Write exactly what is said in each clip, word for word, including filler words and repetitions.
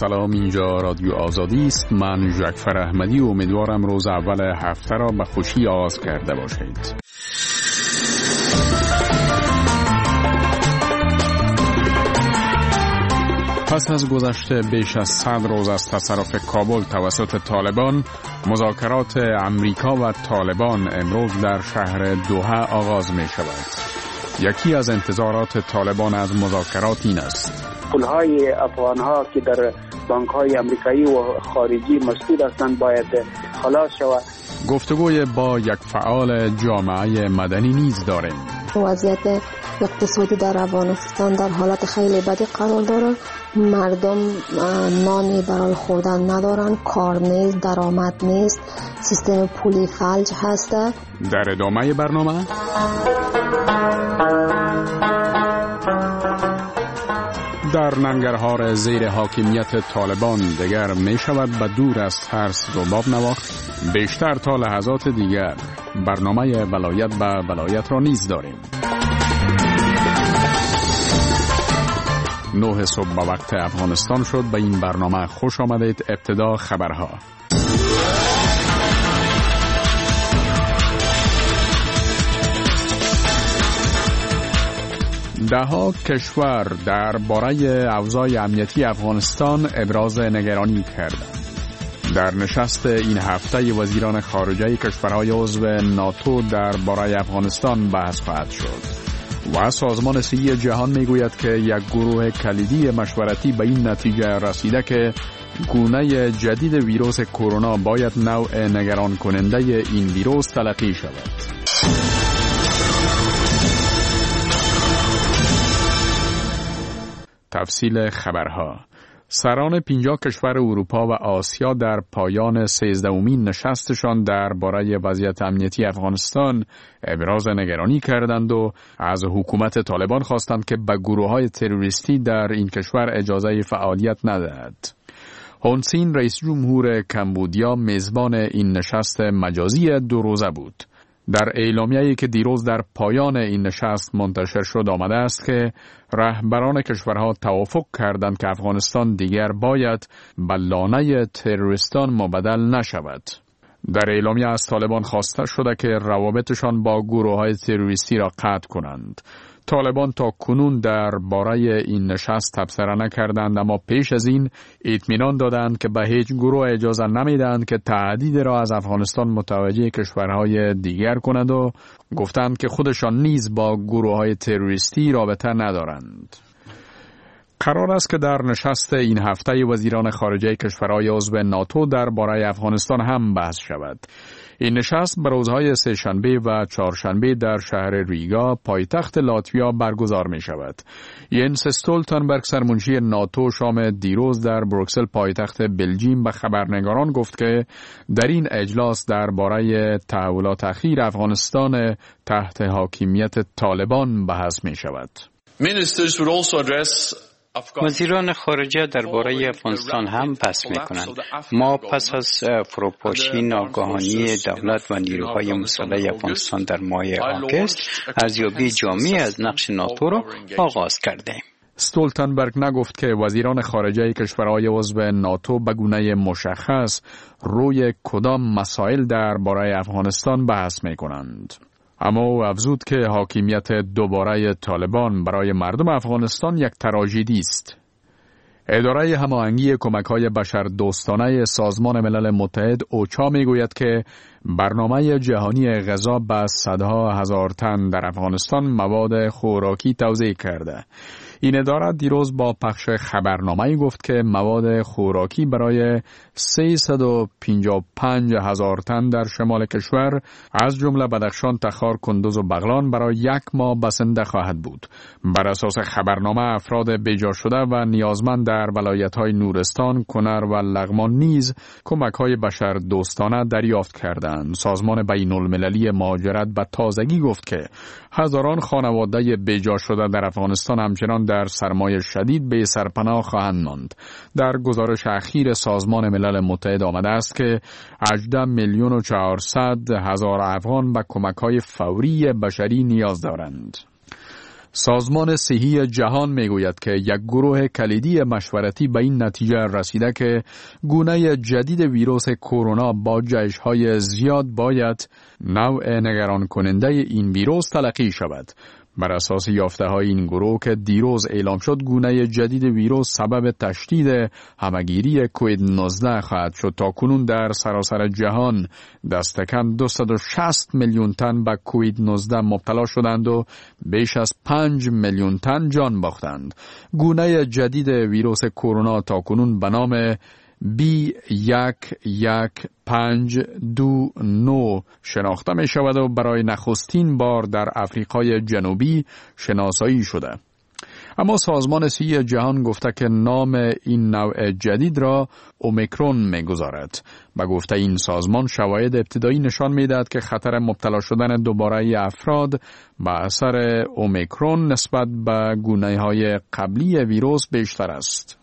سلام، اینجا رادیو آزادی است. من جعفر احمدی و امیدوارم روز اول هفته را به خوشی آغاز کرده باشید. پس از گذشت بیش از صد روز از تصرف کابل توسط طالبان، مذاکرات امریکا و طالبان امروز در شهر دوحه آغاز می شود. یکی از انتظارات طالبان از مذاکرات این است: پولهای افغانها که در بانکهای امریکایی و خارجی مسدود هستند باید خلاص شود. گفتگوی با یک فعال جامعه مدنی نیز داریم. وضعیت اقتصادی در افغانستان در حالت خیلی بدی قرار داره. مردم نانی برای خوردن ندارن، کار نیست، درآمد نیست، سیستم پولی فلج هسته. در ادامه برنامه در ننگرهار زیر حاکمیت طالبان دیگر می شود به دور از ترس ذباب نواخت. بیشتر تا لحظات دیگر برنامه ولایت به ولایت را نیز داریم. نه صبح به وقت افغانستان شد. به این برنامه خوش آمدید. ابتدا خبرها. دهها کشور در باره اوضاع امنیتی افغانستان ابراز نگرانی کردند. در نشست این هفته وزیران خارجه کشورهای عضو ناتو در باره افغانستان بحث خواهد شد و سازمان صحی جهان میگوید که یک گروه کلیدی مشورتی به این نتیجه رسیده که گونه جدید ویروس کرونا باید نوع نگران کننده این ویروس تلقی شود. تفصیل خبرها. سران پنجاه کشور اروپا و آسیا در پایان سیزدهمین نشستشان درباره وضعیت امنیتی افغانستان ابراز نگرانی کردند و از حکومت طالبان خواستند که به گروه‌های تروریستی در این کشور اجازه فعالیت ندهد. هون سین رئیس جمهور کمبودیا میزبان این نشست مجازی دو روزه بود. در اعلامیه‌ای که دیروز در پایان این نشست منتشر شد آمده است که رهبران کشورها توافق کردند که افغانستان دیگر باید به لانه تروریستان مبدل نشود. در اعلامیه از طالبان خواسته شده که روابطشان با گروه‌های تروریستی را قطع کنند. طالبان تا کنون در باره این نشست تبصره نکردند، اما پیش از این اطمینان دادند که به هیچ گروه اجازه نمیدهند که تهدید را از افغانستان متوجه کشورهای دیگر کنند و گفتند که خودشان نیز با گروههای تروریستی رابطه ندارند. قرار است که در نشست این هفته وزیران خارجه کشورهای عضو ناتو درباره افغانستان هم بحث شود. این نشست به روزهای سه‌شنبه و چهارشنبه در شهر ریگا پایتخت لاتویا برگزار می شود. ینس استولتنبرگ سرمنشی ناتو شام دیروز در بروکسل پایتخت بلژیم به خبرنگاران گفت که در این اجلاس درباره تحولات اخیر افغانستان تحت حاکمیت طالبان بحث می شود. Ministers would also address وزیران خارجه درباره افغانستان هم بحث می‌کنند. ما پس از فروپاشی ناگهانی دولت و نیروهای مسلح افغانستان در ماه آگوست ارزیابی جامعی از نقش ناتو را آغاز کردیم. استولتنبرگ نگفت که وزیران خارجه کشورهای عضو ناتو به گونه مشخص روی کدام مسائل درباره افغانستان بحث می‌کنند. اما او افزود که حاکمیت دوباره طالبان برای مردم افغانستان یک تراژدی است. اداره هماهنگی کمک‌های بشردوستانه سازمان ملل متحد اوچا میگوید که برنامه جهانی غذا به صدها هزار تن در افغانستان مواد خوراکی توزیع کرده. این اداره دیروز با پخش خبرنامه‌ای گفت که مواد خوراکی برای سیصد و پنجاه و پنج هزار تن در شمال کشور از جمله بدخشان، تخار، کندوز و بغلان برای یک ماه بسنده خواهد بود. بر اساس خبرنامه افراد بیجا شده و نیازمند در ولایت‌های نورستان، کنر و لغمان نیز کمک‌های بشردوستانه دریافت کردند. سازمان بین‌المللی مهاجرت به تازگی گفت که هزاران خانواده بیجا شده در افغانستان همچنان در سرمایه شدید به سرپناه خواهند ماند. در گزارش اخیر سازمان ملل متحد آمده است که هجده میلیون و چهارصد هزار افغان به کمک‌های فوری بشری نیاز دارند. سازمان صحی جهان میگوید که یک گروه کلیدی مشورتی به این نتیجه رسیده که گونه جدید ویروس کرونا با جهش‌های زیاد باید نوع نگران کننده این ویروس تلقی شود. بر اساس یافته‌های این گروه که دیروز اعلام شد، گونه جدید ویروس سبب تشدید همگیری کووید نوزده خواهد شد. تا کنون در سراسر جهان دست کم دویست و شصت میلیون تن به کووید نوزده مبتلا شدند و بیش از پنج میلیون تن جان باختند. گونه جدید ویروس کرونا تا کنون به نام بی یک یک پنج دو نه شناخته می شود و برای نخستین بار در افریقای جنوبی شناسایی شده. اما سازمان صحی جهان گفته که نام این نوع جدید را اومیکرون می گذارد. به گفته این سازمان شواهد ابتدایی نشان می دهد که خطر مبتلا شدن دوباره افراد به اثر اومیکرون نسبت به گونه های قبلی ویروس بیشتر است.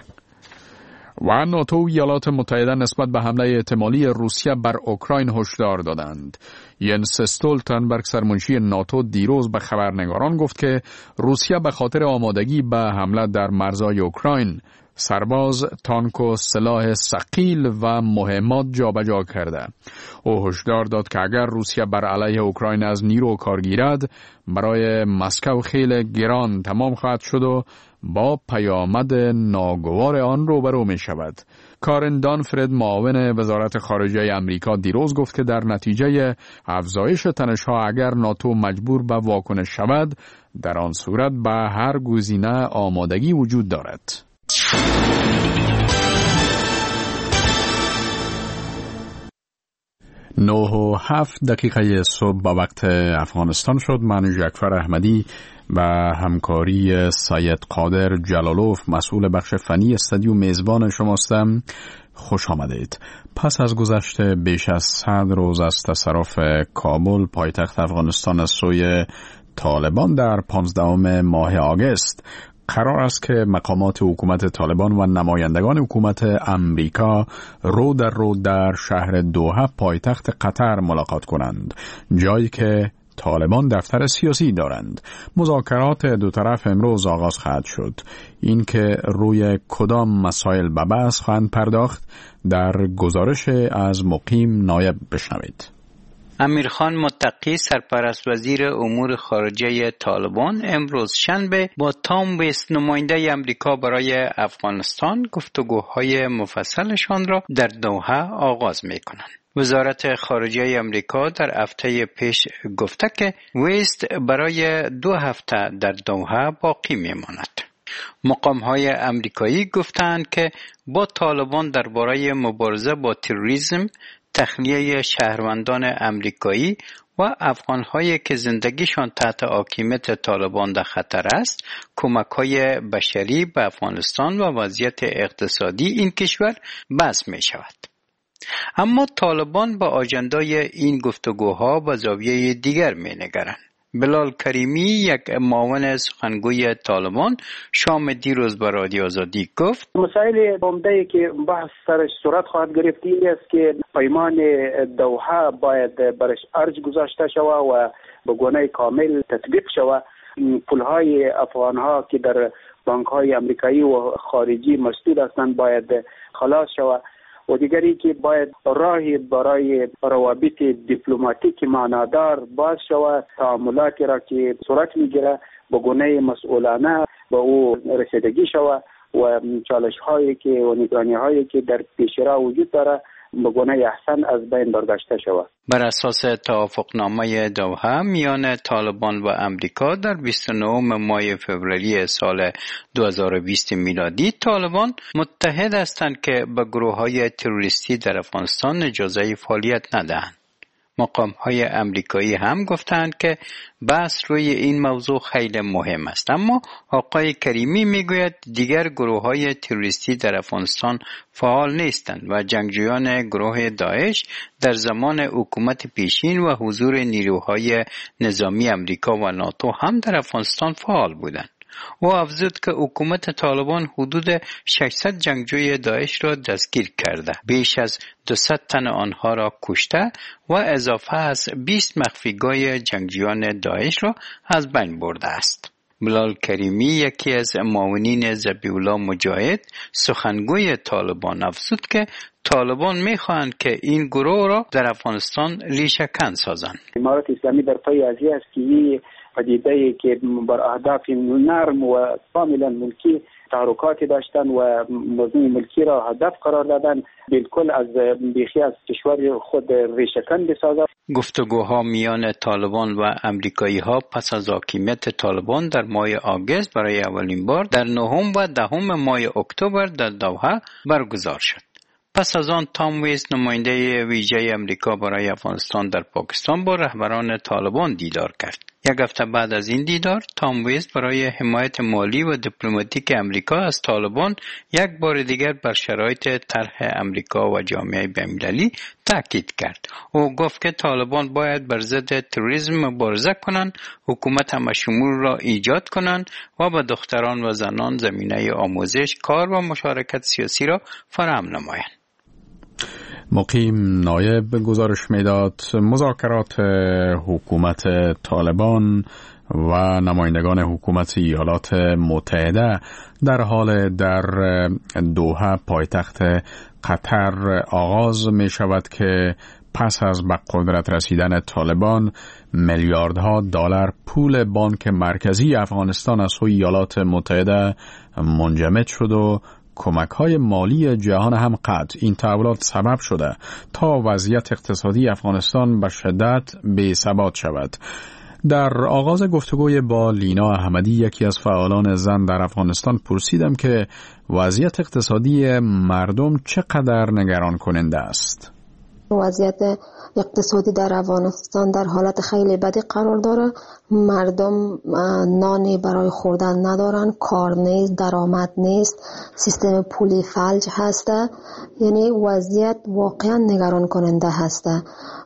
و ناتو و ایالات متحده نسبت به حمله احتمالی روسیه بر اوکراین هشدار دادند. ینس استولتنبرگ سرمنشی ناتو دیروز به خبرنگاران گفت که روسیه به خاطر آمادگی به حمله در مرزهای اوکراین سرباز، تانک و سلاح ثقیل و مهمات جابجا کرده. او هشدار داد که اگر روسیه بر علیه اوکراین از نیرو کار گیرد، برای مسکو خیلی گران تمام خواهد شد و با پیامد ناگوار آن روبرو می شود. کارن دانفرد معاون وزارت خارجه امریکا دیروز گفت که در نتیجه افزایش تنش‌ها اگر ناتو مجبور به واکنش شود، در آن صورت به هر گزینه آمادگی وجود دارد. نه و هفت دقیقه صبح با وقت افغانستان شد. من جعفر احمدی و همکاری سید قادر جلالوف مسئول بخش فنی استودیو میزبان شماستم. خوش آمدید. پس از گذشت بیش از صد روز از تصرف کابل پایتخت افغانستان از سوی طالبان در پانزدهم ماه آگوست، قرار است که مقامات حکومت طالبان و نمایندگان حکومت امریکا رو در رو در شهر دوحه پایتخت قطر ملاقات کنند، جایی که طالبان دفتر سیاسی دارند. مذاکرات دو طرف امروز آغاز خواهد شد. این که روی کدام مسائل به بحث خواهند پرداخت در گزارش از مقیم نایب بشنوید. امیرخان متقی سرپرست وزیر امور خارجه طالبان امروز شنبه با تام ویست نماینده امریکا برای افغانستان گفتگوهای مفصلشان را در دوحه آغاز می‌کنند. وزارت خارجه امریکا در هفته پیش گفته که ویست برای دو هفته در دوحه باقی می‌ماند. مقام‌های امریکایی گفتند که با طالبان درباره مبارزه با تروریسم، تخلیه شهروندان امریکایی و افغان‌هایی که زندگیشان تحت حاکمیت طالبان در خطر است، کمک‌های بشری به افغانستان و وضعیت اقتصادی این کشور بحث می‌شود. اما طالبان با آژندای این گفتگوها به زاویه دیگر می‌نگرند. بلال کریمی، یک معاون سخنگوی طالبان، شام دیروز به رادیو آزادی گفت مسائل عمده‌ای که بحث سرش صورت خواهد گرفت این است که پیمان دوحه باید برش ارج گذاشته شود و به گونه کامل تطبیق شود. پولهای افغانها که در بانک‌های امریکایی و خارجی مسدود هستند باید خلاص شود و دیگری که باید راهی برای روابط دیپلماتیک معنادار باز شود. تعاملاتی را که صورت میگیره به گونه مسئولانه به او رسیدگی شود و چالش هایی که و نگرانی هایی که در پیشرو وجود داره به گونه احسن از بین برداشته شود. بر اساس توافقنامه دوحه میان طالبان و امریکا در بیست و نه ماه فوریه سال دو هزار و بیست میلادی، طالبان متحد هستند که به گروه‌های تروریستی در افغانستان اجازه فعالیت ندهند. مقام‌های امریکایی هم گفتند که بحث روی این موضوع خیلی مهم است، اما آقای کریمی میگوید دیگر گروه‌های تروریستی در افغانستان فعال نیستند و جنگجویان گروه داعش در زمان حکومت پیشین و حضور نیروهای نظامی امریکا و ناتو هم در افغانستان فعال بودند. او افزود که حکومت طالبان حدود ششصد جنگجوی داعش را دستگیر کرده، بیش از دویست تن آنها را کشته و اضافه از بیست مخفیگاه جنگجویان داعش را از بین برده است. بلال کریمی یکی از معاونین ذبیح الله مجاهد سخنگوی طالبان افزود که طالبان میخواهند که این گروه را در افغانستان ریشه‌کن سازند. امارات اسلامی در پی ازی است که این پدیده‌ای که بر اهداف نرم و کاملا ملکی تحرکاتی داشتن و موضوع ملکی را هدف قرار دادن بالکل از بیخی از کشور خود ریشه‌کن بسازد. گفتگوها میان طالبان و امریکایی ها پس از حاکمیت طالبان در ماه آگوست برای اولین بار در نهم و دهم ماه اکتبر در دوحه برگزار شد. پس از آن تام ویز نماینده ویژه امریکا برای افغانستان در پاکستان با رهبران طالبان دیدار کرد. یک هفته بعد از این دیدار، تام ویز برای حمایت مالی و دیپلماتیک امریکا از طالبان یک بار دیگر بر شرایط طرح امریکا و جامعه بین‌المللی تاکید کرد. او گفت که طالبان باید بر ضد تروریسم مبارزه کنند، حکومت همه‌شمول را ایجاد کنند و به دختران و زنان زمینه آموزش، کار و مشارکت سیاسی را فراهم نمایند. مقیم نایب گزارش میداد مذاکرات حکومت طالبان و نمایندگان حکومت ایالات متحده در حال در دوحه پایتخت قطر آغاز می شود که پس از به قدرت رسیدن طالبان میلیاردها دلار پول بانک مرکزی افغانستان از سوی ایالات متحده منجمد شد و کمک‌های مالی جهان هم قطع. این تحولات سبب شده تا وضعیت اقتصادی افغانستان به شدت بی‌ثبات شود. در آغاز گفتگوی با لینا احمدی، یکی از فعالان زن در افغانستان، پرسیدم که وضعیت اقتصادی مردم چقدر نگران کننده است. وضعیت اقتصادی در افغانستان در حالت خیلی بدی قرار داره. مردم نانی برای خوردن ندارن، کار نیست، درآمد نیست، سیستم پولی فلج هسته. یعنی وضعیت واقعا نگران کننده هسته.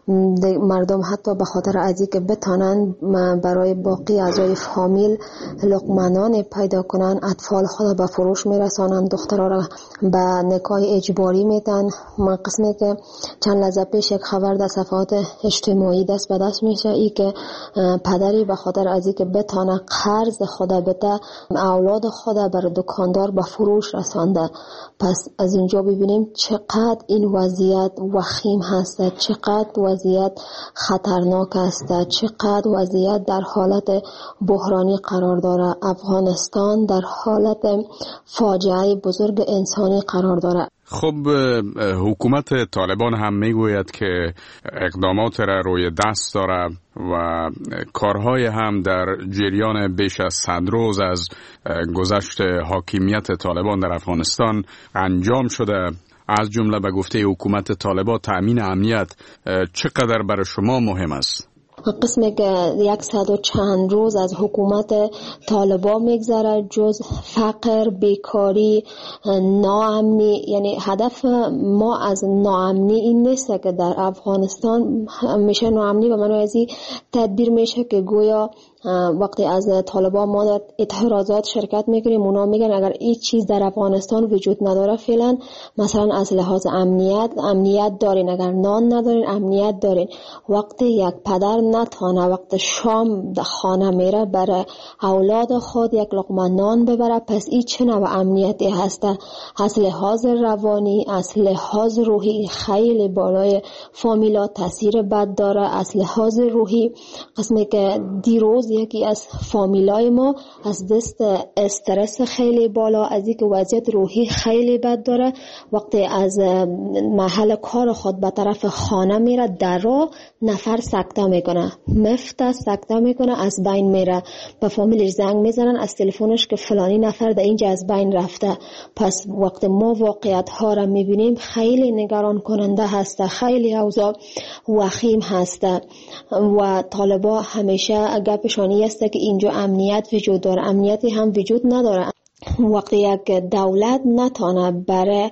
مردم حتی به خاطر ازی که بتانن برای باقی اعضای فامیل لقمه‌نان پیدا کنن، اطفال خود به فروش میرسانن، دخترها را به نکاح اجباری میدن. من قسمی که چند لحظه پیش یک خبر در صفحات اجتماعی دست به دست میشه، ای که پدری به خاطر ازی که بتانه قرض خود بده، اولاد خود بر دکاندار به فروش رسانده. پس از اینجا ببینیم چقدر این وضعیت وخیم هسته، چقدر وضعیت خطرناک است، چقدر وضعیت در حالت بحرانی قرار داره. افغانستان در حالت فاجعه بزرگ انسانی قرار داره. خب حکومت طالبان هم میگوید که اقدامات را روی دست داره و کارهای هم در جریان بیش از صد روز از گذشت حاکمیت طالبان در افغانستان انجام شده. از جمله به گفته حکومت طالبان تأمین امنیت چقدر برای شما مهم است؟ قسمی که یکصد و چند روز از حکومت طالبان میگذره، جز فقر، بیکاری، ناامنی. یعنی هدف ما از ناامنی این نیست که در افغانستان میشه ناامنی به معنی ازی تدبیر میشه که گویا وقتی از طالبان ما در اعتراضات شرکت میکنیم، اونا میگن اگر این چیز در افغانستان وجود نداره فعلا، مثلا از لحاظ امنیت امنیت دارین، اگر نان ندارین امنیت دارین. وقتی یک پدر نتانه وقت شام در خانه میره برای اولاد خود یک لقمه نان ببره، پس این چه نوع امنیتی هسته؟ از لحاظ روانی، از لحاظ روحی خیلی بالای فامیلا تاثیر بد داره. از لحاظ روحی قسمی که دیروز یکی از فامیلای ما از دست استرس خیلی بالا، از اینکه وضعیت روحی خیلی بد داره، وقتی از محل کار خود به طرف خانه میره، در راه نفر سکته میکنه، مفت سکته میکنه، از بین میره. به فامیلش زنگ میزنن از تلفنش که فلانی نفر در اینجا از بین رفته. پس وقتی ما واقعیت ها را میبینیم خیلی نگران کننده هسته، خیلی اوضاع وخیم هسته و طالبا همیشه گپشانی است که اینجا امنیت وجود داره. امنیتی هم وجود نداره. وقتی یک دولت نتانه برای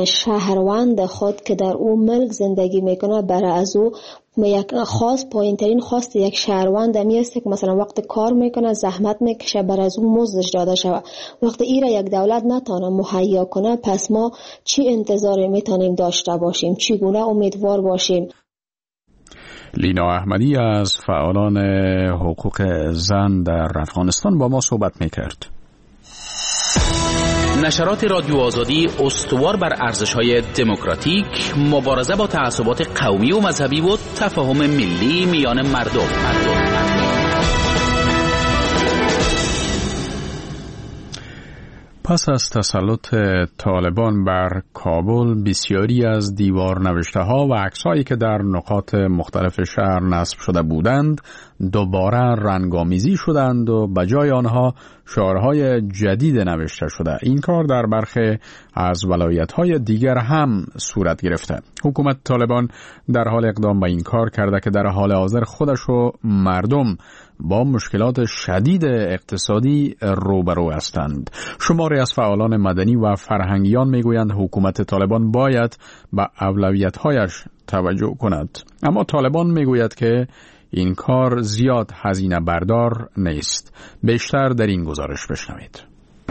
شهروند خود که در اون ملک زندگی میکنه برای از او یک خاص پایینترین خواست یک شهروند همی است که مثلا وقت کار میکنه زحمت میکشه برای از اون مزدش داده شود. وقتی ای را یک دولت نتانه مهیا کنه، پس ما چی انتظاری میتونیم داشته باشیم؟ چگونه امیدوار باشیم؟ لینا احمدی از فعالان حقوق زن در افغانستان با ما صحبت میکرد. نشرات رادیو آزادی استوار بر ارزش‌های دموکراتیک، مبارزه با تعصبات قومی و مذهبی و تفاهم ملی میان مردم. مردم. پس از تسلط طالبان بر کابل، بسیاری از دیوار نوشته ها و عکس‌هایی که در نقاط مختلف شهر نصب شده بودند دوباره رنگامیزی شدند و بجای آنها شعارهای جدید نوشته شده. این کار در برخی از ولایت‌های دیگر هم صورت گرفته. حکومت طالبان در حال اقدام به این کار کرده که در حال حاضر خودش و مردم با مشکلات شدید اقتصادی روبرو هستند. شماری از فعالان مدنی و فرهنگیان میگویند حکومت طالبان باید به اولویت‌هایش توجه کند. اما طالبان میگوید که این کار زیاد هزینه بردار نیست. بیشتر در این گزارش بشنوید.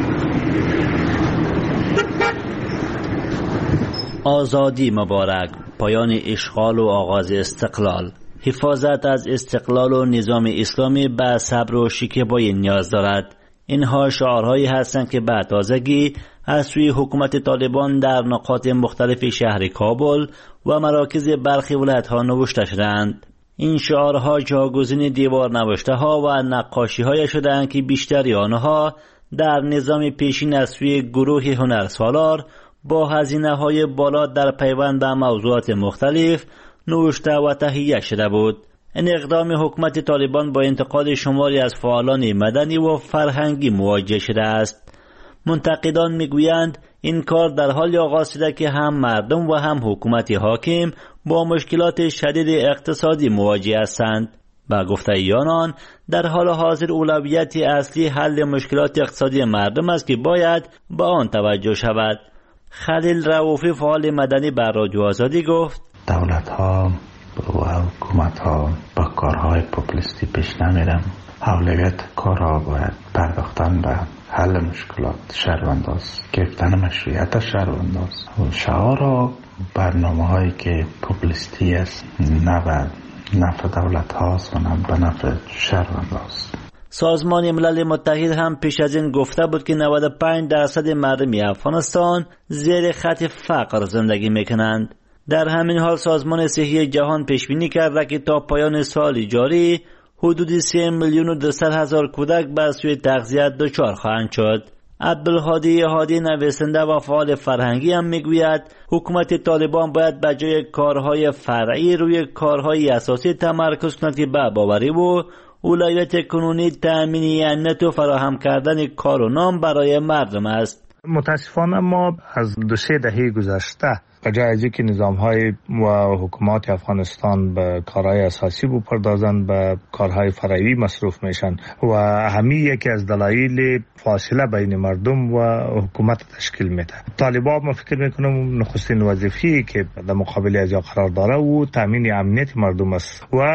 آزادی مبارک، پایان اشغال و آغاز استقلال. حفاظت از استقلال و نظام اسلامی به صبر و شکیبایی نیاز دارد. اینها شعارهایی هستند که به تازگی از سوی حکومت طالبان در نقاط مختلف شهر کابل و مراکز برخی ولایت‌ها نوشته شدند. این شعارها جاگزین دیوار نوشته ها و نقاشی های شدند که بیشتری آنها در نظام پیشین از سوی گروه هنرسالار با هزینه های بالا در پیوند به موضوعات مختلف نوشته و تهیه شده بود. این اقدام حکومت طالبان با انتقاد شماری از فعالان مدنی و فرهنگی مواجه شده است. منتقدان میگویند این کار در حال آغاز شده که هم مردم و هم حکومت حاکم با مشکلات شدید اقتصادی مواجه هستند. با گفته آنان در حال حاضر اولویت اصلی حل مشکلات اقتصادی مردم است که باید به آن توجه شود. خلیل رؤوفی فعال مدنی بر رادیو آزادی گفت دولت ها و حکومت ها با کارهای پوپولیستی پیش نمیرن. اولویت کارها باید پرداختن به حل مشکلات شهرونداست، گرفتن مشروعیت شهرونداست و شعار و برنامه هایی که پوپولیستی است نه به نفع دولت هاست و نه به نفع شهرونداست. سازمان ملل متحد هم پیش از این گفته بود که نود و پنج درصد مردم افغانستان زیر خط فقر زندگی میکنند. در همین حال سازمان صحی جهان پیش بینی کرده که تا پایان سال جاری حدود سه میلیون و دویست هزار کودک به سوی تغذیه دچار خواهند شد. عبدالهادی هادی نویسنده و فعال فرهنگی هم میگوید حکومت طالبان باید به جای کارهای فرعی روی کارهای اساسی تمرکز کند که به باوری و اولویت کنونی تأمین امنیت و فراهم کردن کار و نام برای مردم است. متاسفانه ما از دو سه دهه گذشته به جای از اینکه نظام‌های و حکومت افغانستان به کارهای اساسی بپردازند به کارهای فرعی مصروف میشن و همین یکی از دلایل فاصله بین مردم و حکومت تشکیل میده. طالبان ما فکر میکنم نخستین وظیفه‌ای که در مقابل از قرار داره و تامین امنیت مردم است و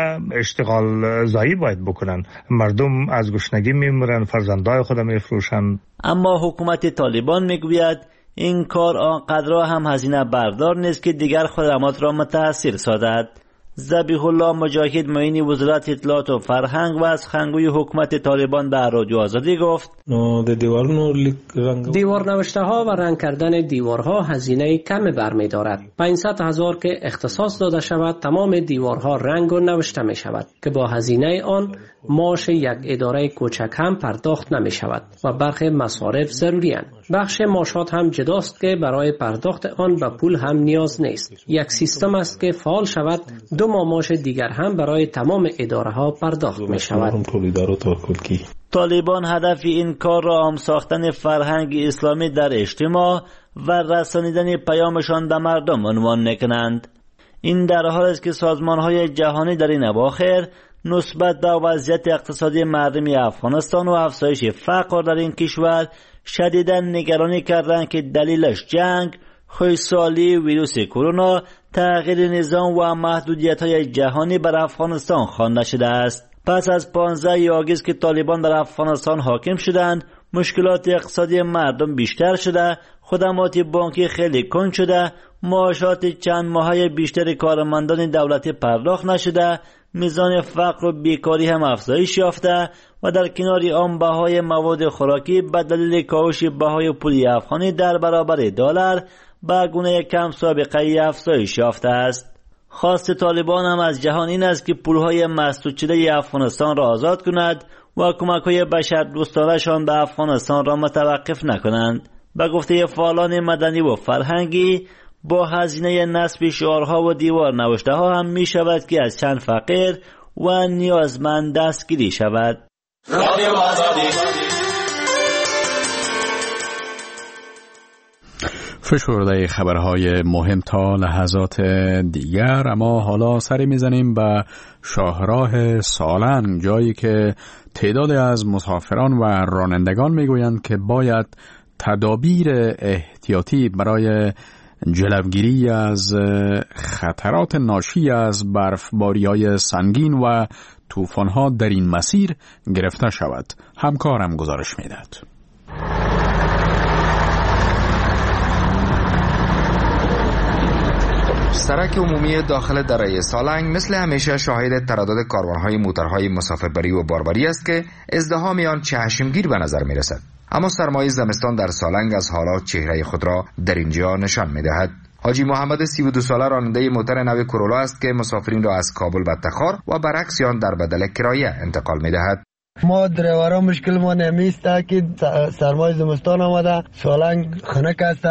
اشتغال زایی باید بکنن. مردم از گشنگی میمیرن، فرزندای خود میفروشن. اما حکومت طالبان میگوید این کار آنقدر هم هزینه بردار نیست که دیگر خدمات را متاثر سازد. ذبیح الله مجاهد معین وزارت اطلاعات و فرهنگ و از سخنگوی حکومت طالبان در رادیو آزادی گفت دیوار نوشته ها و رنگ کردن دیوارها هزینه کمی برمی دارد. پانصد هزار که اختصاص داده شود تمام دیوارها رنگ و نوشته می شود که با هزینه آن معاش یک اداره کوچک هم پرداخت نمی شود و برخی مصارف ضروری اند. بخش معاشات هم جداست که برای پرداخت آن به پول هم نیاز نیست. یک سیستم است که فعال شود دو ماه معاش دیگر هم برای تمام اداره ها پرداخت می شود. طالبان هدف این کار را عام ساختن فرهنگ اسلامی در اجتماع و رسانیدن پیامشان به مردم عنوان میکنند. این در حالی است که سازمان‌های جهانی در این اواخر نسبت به وضعیت اقتصادی مردم افغانستان و افزایش فقر در این کشور شدیداً نگرانی کردند که دلیلش جنگ، خشکسالی، ویروس کرونا، تغییر نظام و محدودیت‌های جهانی بر افغانستان خوانده شده است. پس از پانزده آگوست که طالبان در افغانستان حاکم شدند، مشکلات اقتصادی مردم بیشتر شده، خدمات بانکی خیلی کند شده معاشات چند ماهه بیشتر کارمندان دولتی پرداخت نشده، میزان فقر و بیکاری هم افزایش یافته و در کنار آن بهای مواد خوراکی به دلیل کاهش بهای پولی افغانی در برابر دلار به گونه کم سابقه افزایش یافته است. خواست طالبان هم از جهان این است که پولهای مسدود شده افغانستان را آزاد کند و کمک‌های بشردوستانه‌شان به افغانستان را متوقف نکنند. به گفته فعالان مدنی و فرهنگی، با هزینه نصب شعارها و دیوار نوشته ها هم می شود که از چند فقیر و نیازمند دستگیری شود. فشرده خبرهای مهم تا لحظات دیگر، اما حالا سری میزنیم به شاهراه سالنگ، جایی که تعداد از مسافران و رانندگان میگویند که باید تدابیر احتیاطی برای جلوگیری از خطرات ناشی از برفباری‌های سنگین و طوفان‌ها در این مسیر گرفته شود. همکارم گزارش می‌دهد. سرک عمومی داخل دره سالنگ مثل همیشه شاهد تردد کاروان‌های موترهای مسافربری و باربری است که ازدحام آن چشمگیر به نظر می‌رسد. اما سرمای زمستان در سالنگ از حالا چهره خود را در اینجا نشان می‌دهد. حاجی محمد سی و دو ساله راننده موتر نو کرولا است که مسافرین را از کابل به تخار و برعکس آن در بدل کرایه انتقال می‌دهد. ما دریورا مشکل ما نمیست که سرمای زمستان آمده، سالنگ خنک است،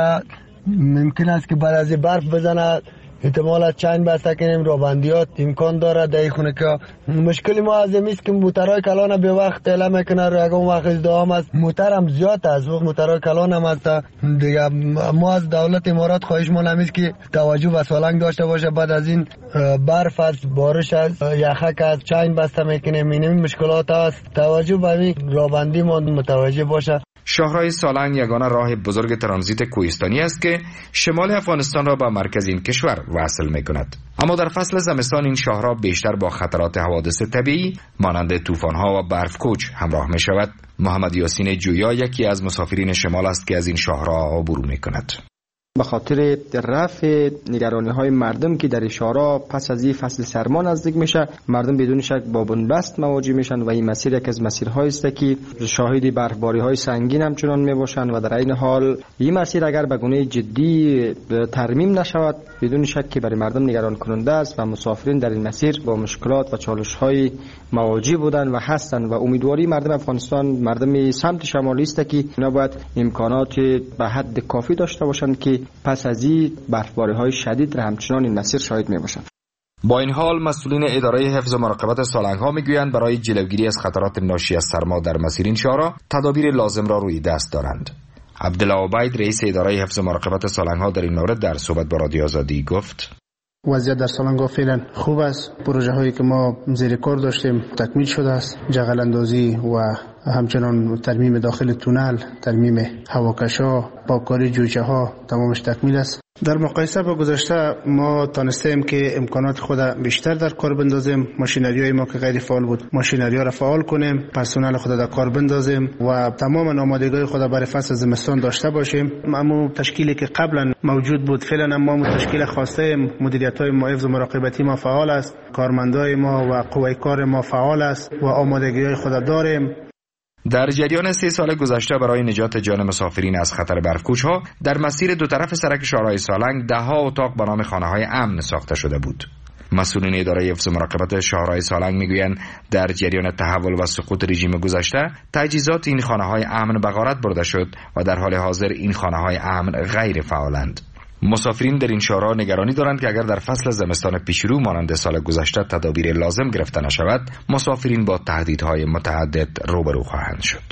ممکن است که بعد از برف بزنه، احتمال چند بسته کنیم، رابندیات امکان داره در خونه که مشکلی ما از این است که موترهای کلان به وقت اعلا میکنه رو اگه اون وقت ازدحام است، موتر هم زیاد است، موترهای کلان هم است دیگه. ما از دولت امارات خواهش ما نمیست که توجه به سالنگ داشته باشه، بعد از این برف است، بارش است، یخک است، چند بسته میکنیم، این مشکلات است، توجه به این رابندی ما متوجه باشه. شاهراه سالنگ یگانه راه بزرگ ترانزیت کوهستانی است که شمال افغانستان را به مرکز این کشور وصل می‌کند. اما در فصل زمستان این شاهراه بیشتر با خطرات حوادث طبیعی مانند طوفان‌ها و برف‌کوچ همراه می‌شود. محمد یاسین جویا یکی از مسافرین شمال است که از این شاهراه عبور می‌کند. به خاطر رفع نگرانی‌های مردم که در شاهراه پس از این فصل سرما نزدیک میشه، مردم بدون شک با بنبست مواجه میشن و این مسیر یک از مسیرهایی است که شاهد برفباری‌های سنگین همچنان میباشند و در این حال این مسیر اگر به گونه جدی ترمیم نشود بدون شک که برای مردم نگران کننده است و مسافرین در این مسیر با مشکلات و چالش‌های مواجه بودن و هستند و امیدواری مردم افغانستان، مردم سمت شمالی است که اینا باید امکانات به حد کافی داشته باشند که پس از این برفباری‌های شدید را همچنان این مسیر شاهد می‌باشند. با این حال مسئولین اداره حفظ و مراقبت سالنگ‌ها میگویند برای جلوگیری از خطرات ناشی از سرما در مسیر این شاهراه تدابیر لازم را روی دست دارند. عبدالله عبید رئیس اداره حفظ و مراقبت سالنگ‌ها در این مورد در صحبت با رادیو آزادی گفت: وضعیت در سالنگ‌ها فعلا خوب است. پروژه هایی که ما زیر کار داشتیم تکمیل شده است. جغل اندازی و همچنان ترمیم داخل تونل، ترمیم هواکش‌ها، پاککاری جوجه ها تمامش تکمیل است. در مقایسه با گذشته ما تانستیم که امکانات خود بیشتر در کار بندازیم، ماشینری‌های ما که غیر فعال بود ماشینری‌ها را فعال کنیم، پرسنل خود در کار بندازیم و تمام آمادگی خود برای فصل زمستان داشته باشیم. اما تشکیلی که قبلا موجود بود فعلا ما تشکیل خواسته، مدیریت‌های ما حفظ و مراقبتی ما فعال است، کارمندای ما و قوای کار ما فعال است و آمادگی‌های خود داریم. در جریان سه سال گذشته برای نجات جان مسافرین از خطر برفکوچ‌ها در مسیر دو طرف سرک شاهراه سالنگ ده ها اتاق به نام خانه‌های امن ساخته شده بود. مسئولین اداره حفظ و مراقبت شاهراه سالنگ میگویند در جریان تحول و سقوط رژیم گذشته تجهیزات این خانه‌های امن به غارت برده شد و در حال حاضر این خانه‌های امن غیر فعالند. مسافرین در این شاهراه نگرانی دارند که اگر در فصل زمستان پیشرو مانند سال گذشته تدابیر لازم گرفته نشود، مسافرین با تهدیدهای متعدد روبرو خواهند شد.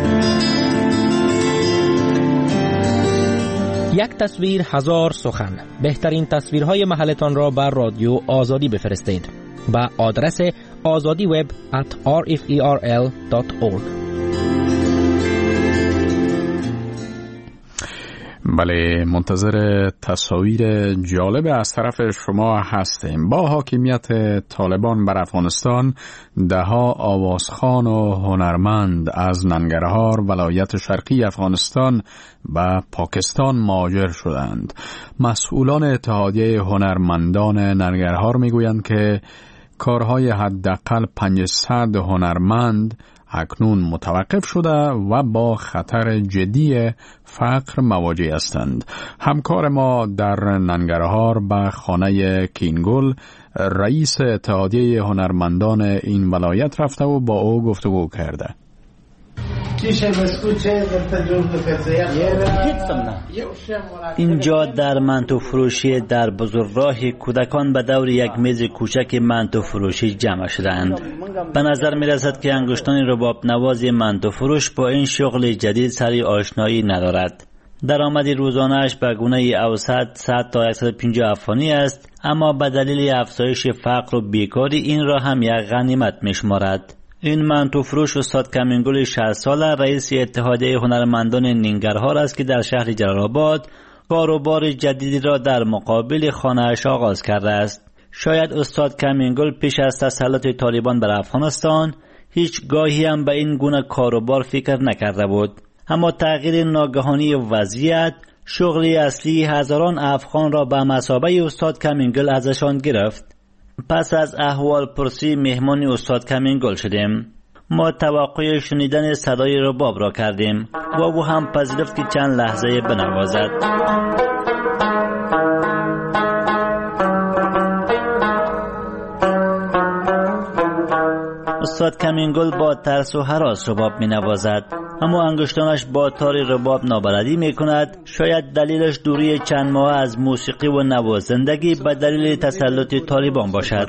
یک تصویر هزار سخن. بهترین تصویرهای محلتان را بر رادیو آزادی بفرستید با آدرس azadi web at r f e r l dot org. بله، منتظر تصاویر جالب از طرف شما هستیم. با حاکمیت طالبان بر افغانستان، دهها آوازخوان و هنرمند از ننگرهار ولایت شرقی افغانستان به پاکستان مهاجر شدند. مسئولان اتحادیه هنرمندان ننگرهار میگویند که کارهای حداقل پانصد هنرمند اکنون متوقف شده و با خطر جدی فقر مواجه هستند. همکار ما در ننگرهار به خانه کینگل، رئیس اتحادیه هنرمندان این ولایت رفته و با او گفتگو کرده. اینجا در منتو فروشی در بزرگراه کودکان به دور یک میز کوچک منتو فروشی جمع شدند. به نظر می رسد که انگشتان رباب نواز منتو فروش با این شغل جدید سری آشنایی ندارد. درآمد روزانه‌اش به گونه اوسط صد تا صد و پنجاه افغانی است، اما به دلیل افزایش فقر و بیکاری این را هم یک غنیمت می شمارد. این منتو فروش استاد کمینگل شصت ساله رئیس اتحادیه هنرمندان ننگرهار است که در شهر جلال‌آباد کاروبار جدیدی را در مقابل خانه‌اش آغاز کرده است. شاید استاد کمینگل پیش از تسلط طالبان بر افغانستان هیچ گاهی هم به این گونه کاروبار فکر نکرده بود، اما تغییر ناگهانی وضعیت شغلی اصلی هزاران افغان را به مثابه استاد کمینگل ازشان گرفت. پس از احوال پرسی مهمان استاد کمینگل شدیم. ما توقع شنیدن صدای رباب را کردیم و او هم پذیرفت که چند لحظه بنوازد. استاد کمینگل با ترس و هراس رباب می نوازد، اما انگشتانش با تار رباب نابلدی می کند. شاید دلیلش دوری چند ماه از موسیقی و نوازندگی به دلیل تسلط طالبان باشد.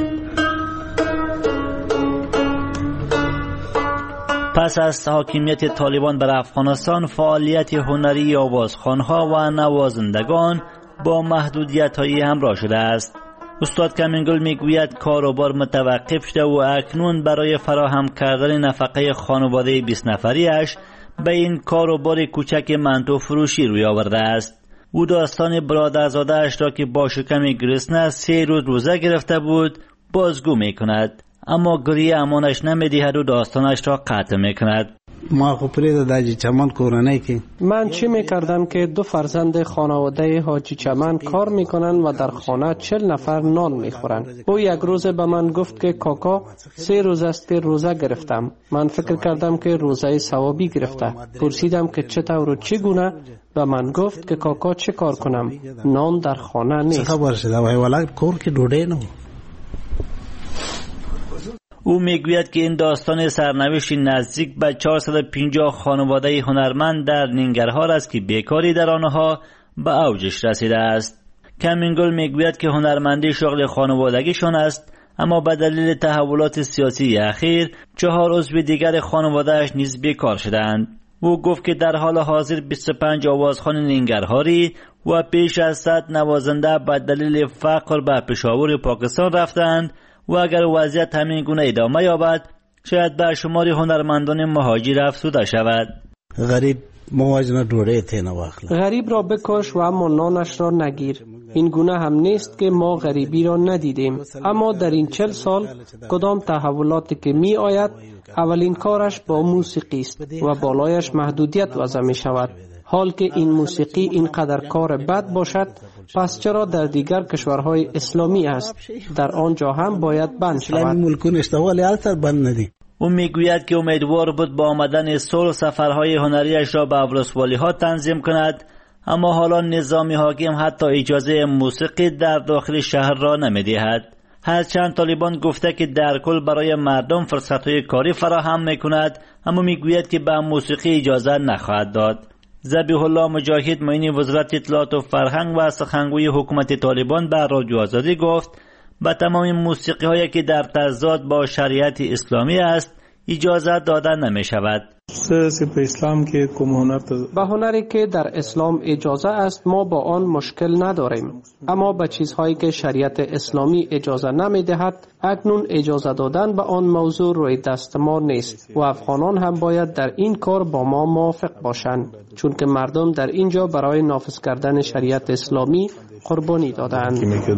پس از حاکمیت طالبان بر افغانستان، فعالیت هنری آوازخوان‌ها و نوازندگان با محدودیت‌هایی همراه شده است. استاد کمینگل میگوید کاروبار متوقف شده و اکنون برای فراهم کردن نفقه خانواده بیست نفریش به این کاروبار کوچک منتو فروشی روی آورده است. او داستان برادرزاده اش را که با شکم گرسنه سه روز روزه گرفته بود بازگو می کند، اما گریه امانش نمیدهد و داستانش را قطع می کند. ما خو پرید داجی چمن کورنۍ کې من چی میکردم که دو فرزند خانواده حاجی چمن کار میکنن و در خانه چل نفر نان میخورن. او یک روز به من گفت که کاکا سه روز است که روزه گرفتم. من فکر کردم که روزه ثوابی گرفته. پرسیدم که چطور و چگونه؟ و من گفت که کاکا چه کار کنم؟ نان در خانه نیست. خبر شده وای والا کور کې ډوډۍ نه. او میگوید که این داستان سرنوشت نزدیک به چهارصد و پنجاه خانواده هنرمند در ننگرهار است که بیکاری در آنها به اوجش رسیده است. کمینگل میگوید که هنرمندی شغل خانوادگیشان است، اما به دلیل تحولات سیاسی اخیر چهار عضو دیگر خانواده‌اش نیز بیکار شدند. او گفت که در حال حاضر بیست و پنج آوازخوان ننگرهاری و بیش از صد نوازنده به دلیل فقر به پشاور پاکستان رفتند و اگر وضعیت همین گونه ادامه یابد شاید به شمار هنرمندان مهاجر افزوده شود. غریب موازنه ډوډۍ ته نه واخله. غریب را بکش و اما نانش را نگیر. این گونه هم نیست که ما غریبی را ندیدیم، اما در این چل سال کدام تحولاتی که می آید اولین کارش با موسیقی است و بالایش محدودیت وضع می شود. حال که این موسیقی اینقدر کار بد باشد، پس چرا در دیگر کشورهای اسلامی است؟ در آنجا هم باید بند شود. او میگوید که امیدوار بود با آمدن صلح سفرهای هنریش را به ولسوالی ها تنظیم کند، اما حالا نظام حاکم حتی اجازه موسیقی در داخل شهر را نمیدهد. هرچند طالبان گفته که در کل برای مردم فرصتهای کاری فراهم میکند، اما میگوید که به موسیقی اجازه نخواهد داد. ذبیح الله مجاهد معین وزارت اطلاعات و فرهنگ و سخنگوی حکومت طالبان به رادیو آزادی گفت به تمام موسیقی هایی که در تضاد با شریعت اسلامی است اجازه داده نمی شود. په اسلام کې کوم هنر ته به هنری که در اسلام اجازه است ما با آن مشکل نداریم، اما به چیزهایی که شریعت اسلامی اجازه نمیدهد اکنون اجازه دادن به آن موضوع روی دست ما نیست و افغانان هم باید در این کار با ما موافق باشند، چون که مردم در اینجا برای نافذ کردن شریعت اسلامی قربانی دادند.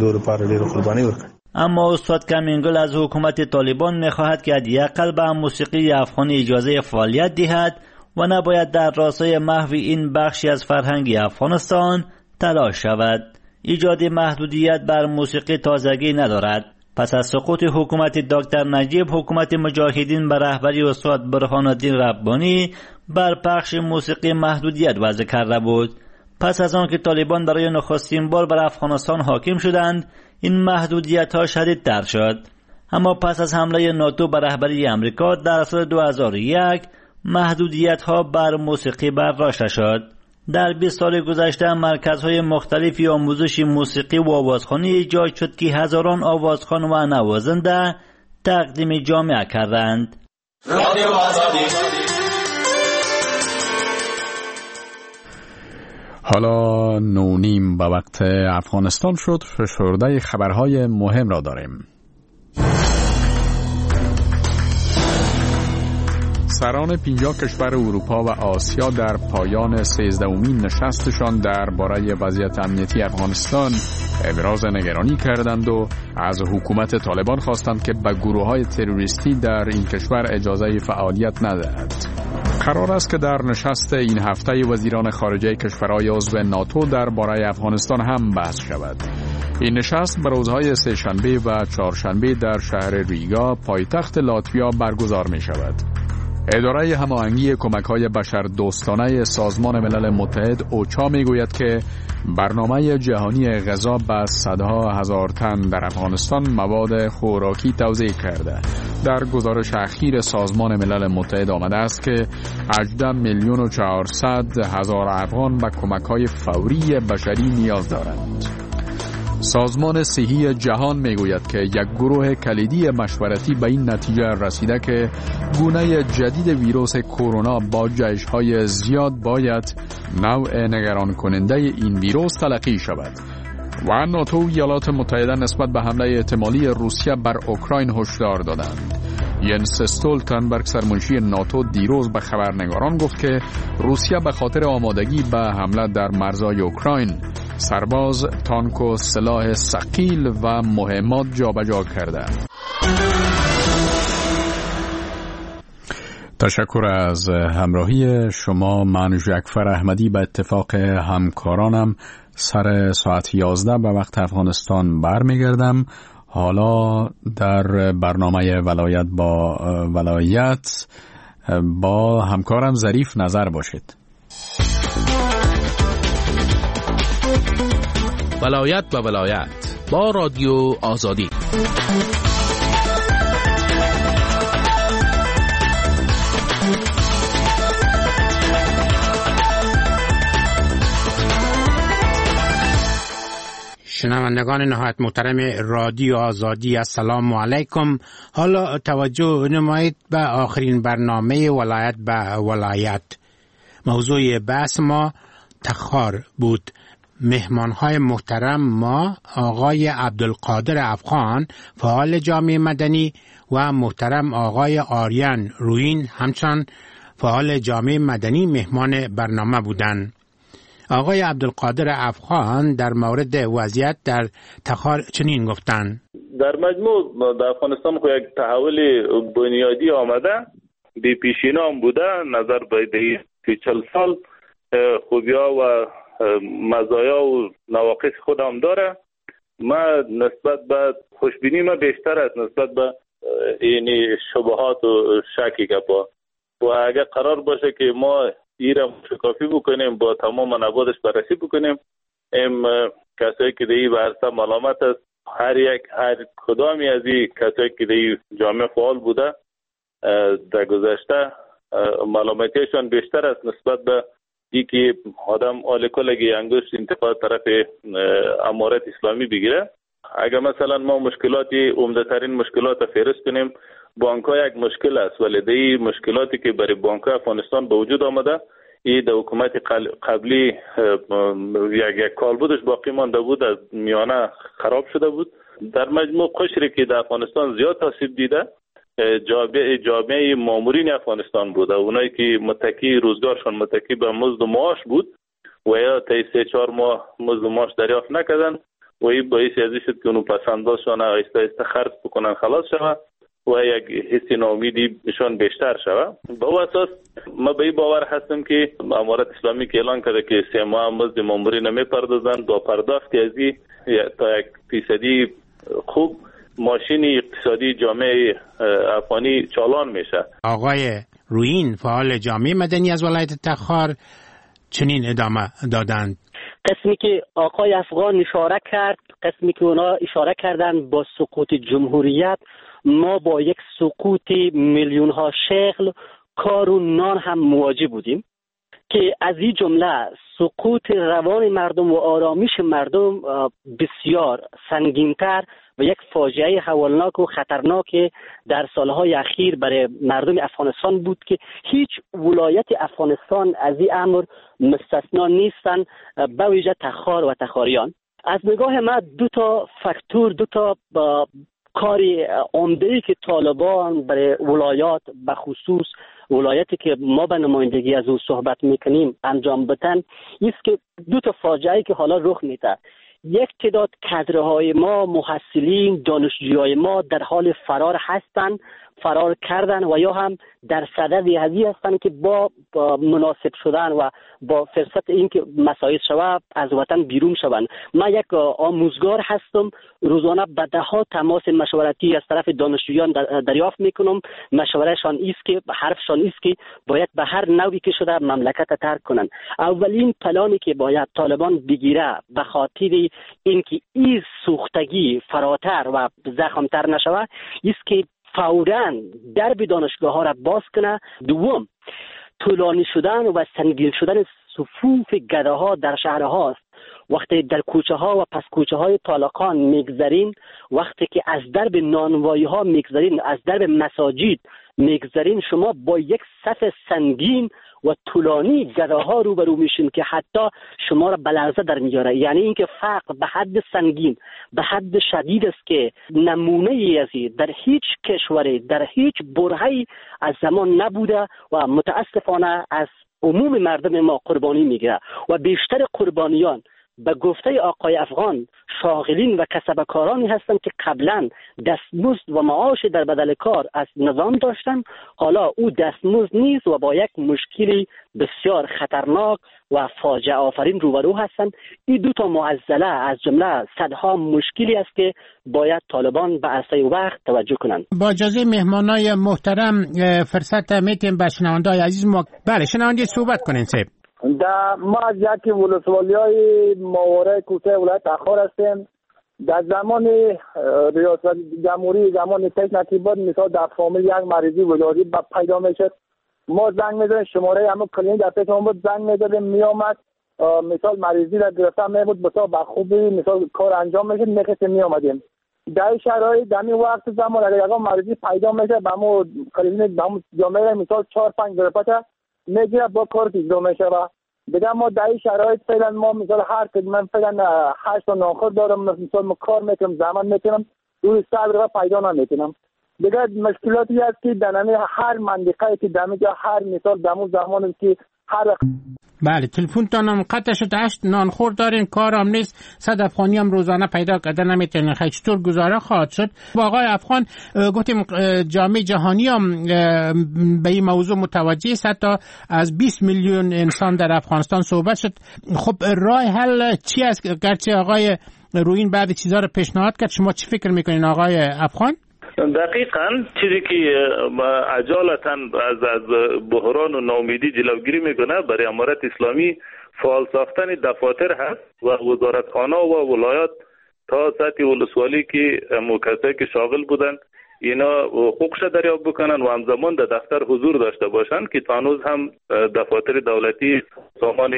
اما استاد کمینگل از حکومت طالبان می‌خواهد که حداقل به موسیقی افغانی اجازه فعالیت دهد و نباید در راستای محو این بخشی از فرهنگ افغانستان تلاش شود. ایجاد محدودیت بر موسیقی تازگی ندارد. پس از سقوط حکومت دکتر نجیب، حکومت مجاهدین به رهبری استاد برهان الدین ربانی بر پخش موسیقی محدودیت وضع کرده بود. پس از آن که طالبان برای نخستین بار بر افغانستان حاکم شدند، این محدودیت ها شدیدتر شد. اما پس از حمله ناتو بر رهبری امریکا در سال دو هزار و یک محدودیت ها بر موسیقی برداشته شد. در بیست سال گذشته مرکزهای مختلفی آموزش موسیقی و آوازخوانی ایجاد شد که هزاران آوازخوان و نوازنده تقدیم جامعه کردند. رادیو آزادی. حالا نونیم به وقت افغانستان شد. فشرده خبرهای مهم را داریم. سران پنجاه کشور اروپا و آسیا در پایان سیزدهمین نشستشان درباره وضعیت امنیتی افغانستان ابراز نگرانی کردند و از حکومت طالبان خواستند که به گروه‌های تروریستی در این کشور اجازه فعالیت ندهد. قرار است که در نشست این هفته وزیران خارجه کشورهای عضو ناتو درباره افغانستان هم بحث شود. این نشست به روزهای سه‌شنبه و چهارشنبه در شهر ریگا پایتخت لاتویا برگزار می شود. اداره هماهنگی کمک‌های بشردوستانه سازمان ملل متحد اوچا میگوید که برنامه جهانی غذا به صدها هزار تن در افغانستان مواد خوراکی توزیع کرده. در گزارش اخیر سازمان ملل متحد آمده است که هجده میلیون و چهارصد هزار افغان به کمک‌های فوری بشری نیاز دارند. سازمان صحی جهان میگوید که یک گروه کلیدی مشورتی به این نتیجه رسیده که گونه جدید ویروس کرونا با جایش‌های زیاد باید نوع نگران کننده این ویروس تلقی شود. و ناتو و ایالات متحده نسبت به حمله احتمالی روسیه بر اوکراین هشدار دادند. ینس استولتنبرگ سرمنشی ناتو دیروز به خبرنگاران گفت که روسیه به خاطر آمادگی به حمله در مرزهای اوکراین سرباز، تانک و سلاح ثقیل و مهمات جابجا کرده. تشکر از همراهی شما. من جعفر احمدی به اتفاق همکارانم سر ساعت یازده به وقت افغانستان برمیگردم. حالا در برنامه ولایت با ولایت با همکارم ظریف نظر باشید. ولایت با ولایت با رادیو آزادی. شنوندگان نهایت محترم رادیو آزادی، السلام علیکم. حالا توجه نمایید به آخرین برنامه ولایت به ولایت. موضوع بحث ما تخار بود. مهمانهای محترم ما آقای عبدالقادر افغان فعال جامعه مدنی و محترم آقای آریان روین همچنان فعال جامعه مدنی مهمان برنامه بودند. آقای عبدالقادر افغان در مورد وضعیت در تخار چنین گفتند: در مجموع در افغانستان خو یک تحول بنیادی آمده، بی پیشینه بوده. نظر به سی چل سال خوبیا و مزایا و نواقص خود هم داره. ما نسبت به خوشبینی ما بیشتر است نسبت به این شبهات و شکی که با و اگر قرار باشه که ما ایران شکافی بکنیم، با تمام موادش بررسی بکنیم، ام کسایی که در این ورسه ملامت است، هر یک هر کدامی از این کسایی که در جامعه فعال بوده در گذشته ملامتیشان بیشتر است نسبت به ای که آدم آلکولگی انگشت انتقاد طرف امارت اسلامی بگیره. اگر مثلا ما مشکلاتی عمده ترین مشکلات فهرست کنیم، بانک ها یک مشکل است، ولی دی مشکلاتی که برای بانک های افغانستان به وجود آمده ای در حکومت قبلی یک یک کالبدش باقی مانده بود، از میانه خراب شده بود. در مجموع قشری که در افغانستان زیاد آسیب دیده جامعه جامعه مامورین افغانستان بود، اونایی که متکی روزگارشان متکی به مزد و معاش بود و یا تا سه چهار ماه مزد و معاش دریافت نکردن و این باعث ازی شد که اونو پسندازشان آهسته آهسته خرج بکنن خلاص شود و یک حس ناامیدی نشان بیشتر شود. به او اساس ما به این باور هستم که امارت اسلامی که اعلان کرده که سه ماه مزد مامورین نمیپردازند، با پرداخت ازی تا یک فیصدی خوب ماشین اقتصادی جامعه افغانی چالان میشه. آقای روین فعال جامعه مدنی از ولایت تخار چنین ادامه دادند: قسمی که آقای افغان اشاره کرد، قسمی که اونا اشاره کردن با سقوط جمهوریت، ما با یک سقوط میلیون ها شغل، کار و نان هم مواجه بودیم که از این جمله سقوط روان مردم و آرامش مردم بسیار سنگین‌تر و یک فاجعه هولناک و خطرناک در سالهای اخیر برای مردم افغانستان بود که هیچ ولایت افغانستان از این امر مستثنا نیستن، به ویژه تخار و تخاریان. از نگاه ما دو تا فاکتور، دو تا کاری عمده‌ای که طالبان برای ولایات به خصوص ولایتی که ما به نمایندگی از او صحبت میکنیم انجام بدن است که دو تا فاجعه‌ای که حالا رخ میده. یک تعداد کادرهای ما، محصلین، دانشجوهای ما در حال فرار هستند، فرار کردن و یا هم در صدد هذی هستند که با, با مناسب شدن و با فرصت اینکه مساعد شود از وطن بیرون شوند. من یک آموزگار هستم، روزانه به ده ها تماس مشورتی از طرف دانشجویان دریافت میکنم. مشورهشان است که حرفشان است که باید به هر نوعی که شده مملکت ترک کنند. اولین پلانی که باید طالبان بگیره به خاطر اینکه این سوختگی فراتر و زخمتر نشود است که فوراً درب دانشگاه ها را باز کنه. دوم، طولانی شدن و سنگین شدن صفوف گداها در شهرهاست. وقتی در کوچه ها و پس کوچه های طالقان میگذرین، وقتی که از درب نانوایی ها میگذرین، از درب مساجد میگذرین، شما با یک صف سنگین و طولانی گداها روبرو میشین که حتی شما را به لرزه در میاره. یعنی اینکه فقر به حد سنگین، به حد شدید است که نمونه ای ازی در هیچ کشوری، در هیچ برهه‌ای از زمان نبوده و متاسفانه از عموم مردم ما قربانی میگیره و بیشتر قربانیان به گفته آقای افغان شاغلین و کسبکارانی هستند که قبلا دستمزد و معاش در بدل کار از نظام داشتن، حالا او دستمزد نیست و با یک مشکلی بسیار خطرناک و فاجعه آفرین روبرو هستند. این دو تا معضله از جمله صدها مشکلی است که باید طالبان به عرصه وقت توجه کنند. با اجازه مهمانای محترم فرصت میتیم به شنونده‌های عزیز ما بله شنونده صحبت کنین صاحب. در ما از یکی ولسوالی های ماوره کوچه ولایت تخار هستیم. در زمان ریاست جمهوری زمان تک نکیباد مثال در فامیل یک مریضی ولادی پیدا میشد، ما زنگ میزدیم، شماره همون کلینیک در پیش بود زنگ میزدیم میامد، مثال مریضی را گرفتن میبود بسا به خوبی مثال کار انجام میشد میخواستیم میامدیم. در شرایط در این وقت زمان اگر یک مریضی پیدا میشه به همون کلینیک به همون جامعه مثال چهار پنج گرفته میگیره با کار پیدا میشه. و دیگه ما در این شرایط فعلا ما مثال هر که من فعلا هشت تا ناخور دارم، مثال ما کار میکنم زمان میکنم روی صبر پیدا نمیکنم. دیگه مشکلاتی هست که در هر منطقه که در اینجا هر مثال دمو زمانی که هر بله تلفن تانم قطع شد، هشت نانخور دارین، کارم نیست، صد افغانی هم روزانه پیدا کردن نمیتونین، خیلی چطور گزاره خواهد شد؟ با آقای افغان گفتیم جامعه جهانی هم به این موضوع متوجه است، حتی از بیست میلیون انسان در افغانستان صحبت شد. خب راه حل چی است؟ گرچه آقای روین بعد چیزا رو پیشنهاد کرد، شما چی فکر میکنین آقای افغان؟ دقیقاً چیزی که عجالتاً از از بحران و ناامیدی جلوگیری میکنه برای امارت اسلامی فعال ساختن دفاتر هست و وزارتخانه و ولایات تا سطح ولسوالی که کسایی که شاغل بودن اینا حقوقش دریافت بکنن و همزمان در دفتر حضور داشته باشن که تا هنوز هم دفاتر دولتی سامان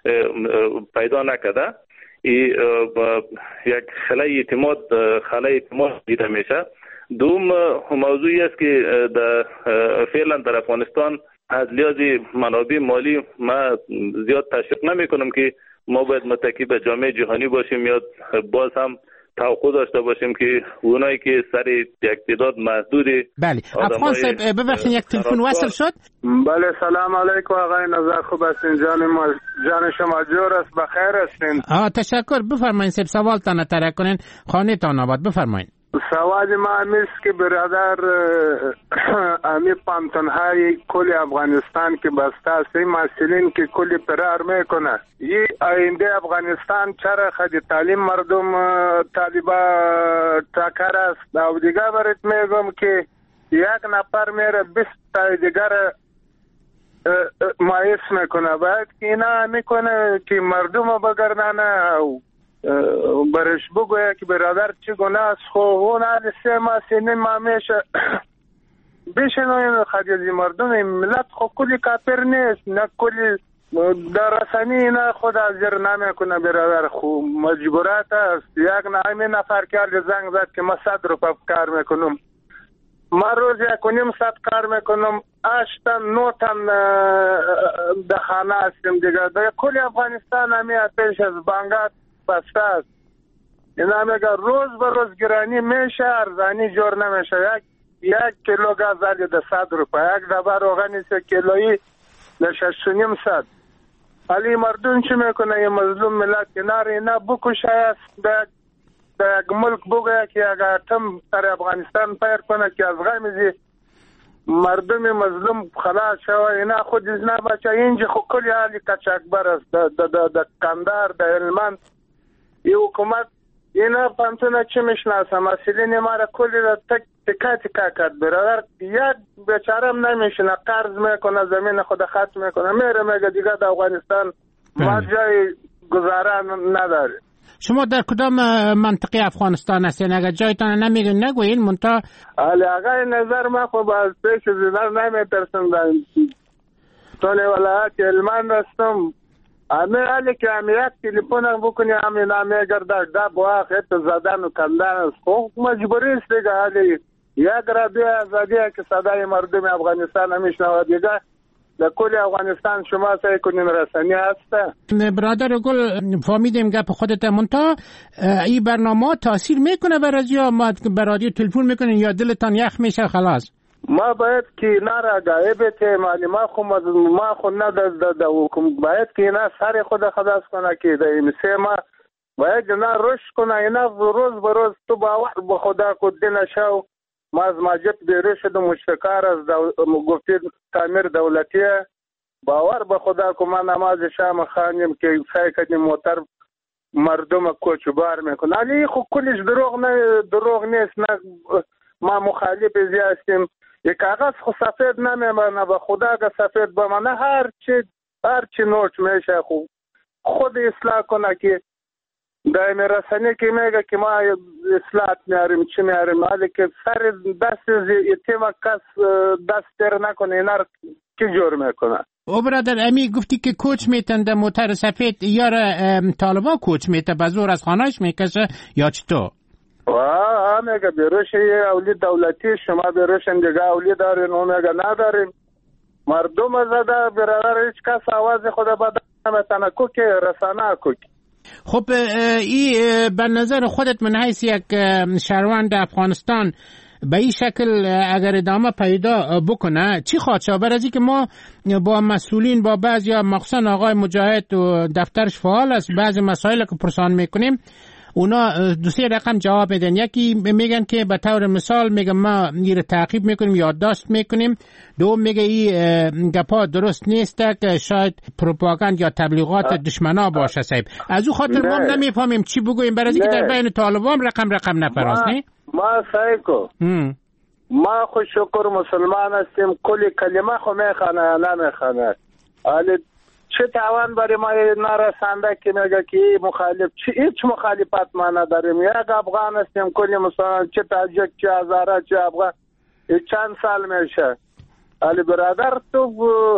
پیدا نکرده. یک خلای اعتماد خلای اعتماد دیده میشه. دوم موضوعی است که در فعلا در افغانستان از لحاظ منابع مالی ما زیاد تشویق نمی کنم که ما باید متکی به جامعه جهانی باشیم یا باز هم توقع داشته باشیم که اونایی که سر یک تعداد محدوده. بله افغان صاحب ببخشید یک تلفن وصل شد. بله سلام علیکم آقای نظر، خوب هستین؟ جان ما جان شما جور است، بخیر هستین؟ آه تشکر. بفرمایید صاحب سوالتان طرح کنین، خانه تان آباد. بفرمایید. سوال ما همیست که برادر امی پانتونهای کل افغانستان که بسته است، این مسئولین که کلی فرار میکنه، این آینده افغانستان چرا خود تعلیم مردم طالبا تاکر است. و دیگه برات میگم که یک نفر میره بیست تا دیگر مایس میکنه، باید که اینا میکنه که مردم بگردانه و برش بگویه که برادر چی گناه است. خب اون حال سه ماه سه ما میشه بشنوین خدیزی مردم ملت خب کلی کافر نیست، نه کلی در رسانی اینا خود حاضر نمیکنه برادر. خب مجبورات است. یک نایمی نفر کرد زنگ زد که ما صد روپا کار میکنم، ما روز یک و نیم صد کار میکنم، اشتن نوتن دخانه هستیم دیگه. در کلی افغانستان همی اتش از بانگات بسته است. اینا میگه روز به روز گرانی میشه، ارزانی جور نمیشه. یک یک کیلو گاز علی ده صد روپا، یک دبه روغنی سه کیلویی ده شش و نیم صد. علی مردم چی میکنه؟ یه مظلوم ملت کنار اینا بکشه است. در یک ملک بگویه که یک اتم در افغانستان پیر کنه که از غمیزی مردم مظلوم خلاص شوه. اینا خود از نباچه. اینجا خود کلی حالی کچکبر است. در کندار، در علمان ای حکومت اینا پانتونه چی میشناسه؟ مسئولین ما را کلی را تک تکا تکا کرد برادر. یک بیچارم نمیشنه، قرض میکنه، زمین خود خط میکنه، میره میگه دیگه در افغانستان ما جای گذاره نداره. شما در کدام منطقه افغانستان هستین؟ اگر جایتان نمیگین نگوین منتا. علی آقای نظر ما خب از پیش زنر نمیترسم. طول ولایت علمان رستم امی علی که امی یک تلیفون هم بکنی امی نامی گرده دب و آخیت زدن و کندن است. خب مجبوری است دیگه. علی یک رادیو ازادی که صدای مردم افغانستان همیشنوه دیگه. در کل افغانستان شما سعی کنین رسانی هسته. برادر گل فهمیدیم گپ خودت، منتا این برنامه تاثیر میکنه بر رادیو؟ ما بر رادیو تلفن میکنین یا دلتان یخ میشه خلاص؟ ما باید که اینا را غایب ته ما خو ما خو نه د حکومت باید که اینا سر خود خلاص کنه که د امسه ما باید نه روش کنه. اینا روز به روز تو باور به خدا کو دین شو. ما از ماجد بیرشد مشتکار از گفتی تعمیر دولتی باور به خدا کو ما نماز شام خانیم که سعی کنیم موتر مردم کوچبار میکنه. علی خو کلش دروغ نه، دروغ نیست. نه ما مخالف هستیم. یک کاغذ خو سفید نمیمانه، به خدا که سفید بمانه هر چی هر چی نوچ میشه. خو خود اصلاح کنه که دائم رسانه که میگه که ما اصلاح میاریم چی میاریم، ولی که سر دست یتیم کس دست تر نکنه اینا کی جور میکنه. او برادر امی گفتی که کوچ میتن در موتر سفید یا طالبا کوچ میته بزور از خانهش میکشه یا چطور؟ واه میگه بیروش اولی دولتی شما بیروشن دیگه اولی دارین و میگه نداریم. مردم زده برادر هیچ کس آواز خود بدن نمیتنه کوکی رسانه کوکی. خب ای به نظر خودت من حیث یک شهروند افغانستان به این شکل اگر ادامه پیدا بکنه چی خواهد شد؟ برای اینکه ما با مسئولین با بعضی مخصوصا آقای مجاهد و دفترش فعال است، بعضی مسائل که پرسان میکنیم اونا دو سه رقم جواب میدن. یکی میگن که به طور مثال میگن ما این تعقیب میکنیم، یادداشت میکنیم. دوم میگه این گپا درست نیست که شاید پروپاگاند یا تبلیغات دشمنا باشه صاحب. از او خاطر ما نمیفهمیم چی بگویم، برای اینکه در بین طالبان رقم رقم نپراست. نه ما سایکو ما خو شکر مسلمان هستیم، کلی کلمه خو میخوانه نمیخوانه. حالا چه توان برای ما نرسنده که میگه که مخالف چه هیچ مخالفت ما نداریم. یک افغان هستیم کلی مسلمان، چه تاجک چه هزاره چه افغان. چند سال میشه علی برادر تو